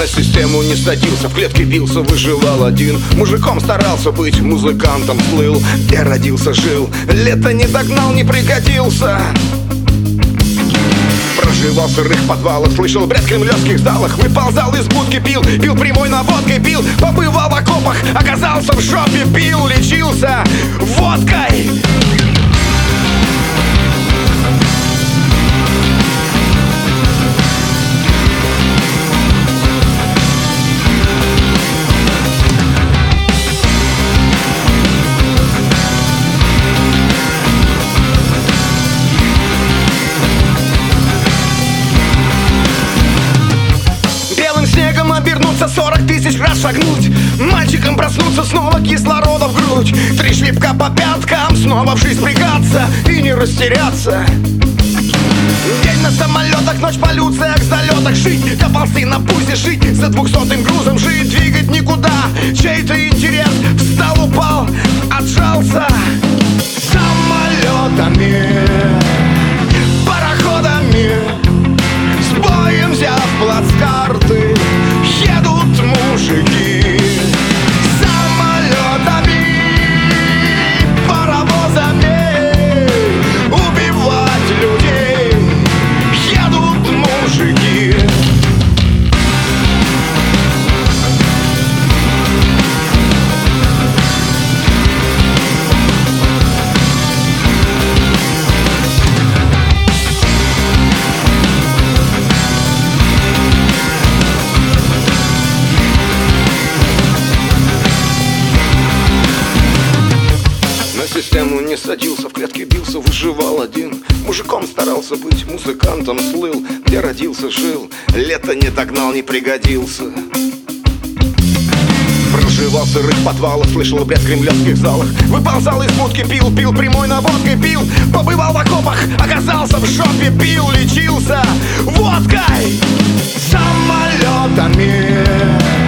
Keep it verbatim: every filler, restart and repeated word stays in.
На систему не садился, в клетке бился, выживал один. Мужиком старался быть, музыкантом слыл. Где родился, жил, лето не догнал, не пригодился. Проживал в сырых подвалах, слышал бред в кремлевских залах. Выползал из будки, пил, пил прямой наводкой, пил. Побывал в окопах, оказался в жопе, пил, лечился водкой. Обернуться, сорок тысяч раз шагнуть, мальчиком проснуться, снова кислорода в грудь. Три шлепка по пяткам, снова в жизнь впрягаться и не растеряться. День на самолетах, ночь в полюциях, в залетах. Жить, доползти на пузе, жить за двухсотым грузом. Жить, двигать никуда, чей-то интерес встал, упал, отжался. Самолетами, пароходами, с боем взяв плацкарты, едут мужики. Самолетами, паровозами, убивать людей едут мужики. Систему не садился, в клетке бился, выживал один. Мужиком старался быть, музыкантом слыл. Где родился, жил, лето не догнал, не пригодился. Проживал в сырых подвалах, слышал бред в кремлевских залах. Выползал из будки, пил, пил прямой наводкой, пил. Побывал в окопах, оказался в жопе, пил, лечился водкой. Самолетами